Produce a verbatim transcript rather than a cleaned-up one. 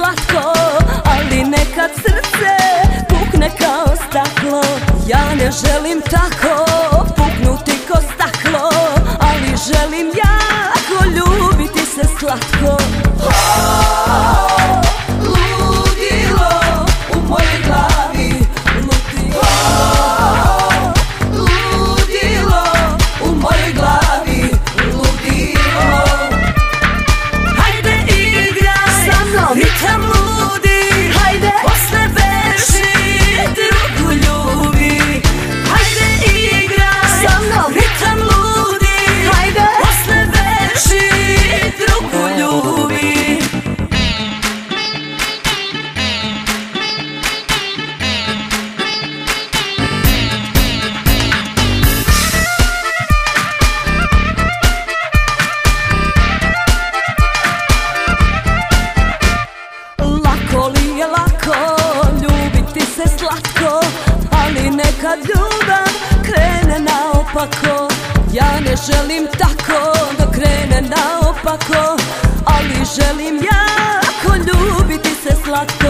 slatko, ali nekad srce pukne kao staklo. Ja ne želim tako puknuti ko staklo, ali želim jako ljubiti se slatko. Ludilo u mojoj glavi, ludilo, ludilo u mojoj glavi, ludilo. Hajde igraj sa mnom, ritam ludi, hajde posle beži, drugu ljubi. Hajde igraj sa mnom, ritam ludi, hajde posle beži, drugu ljubi. Lako li je lako ljubiti se slatko, ali nekad ljubav krene naopako. Ja ne želim tako da krene naopako, ali želim jako ljubiti se slatko.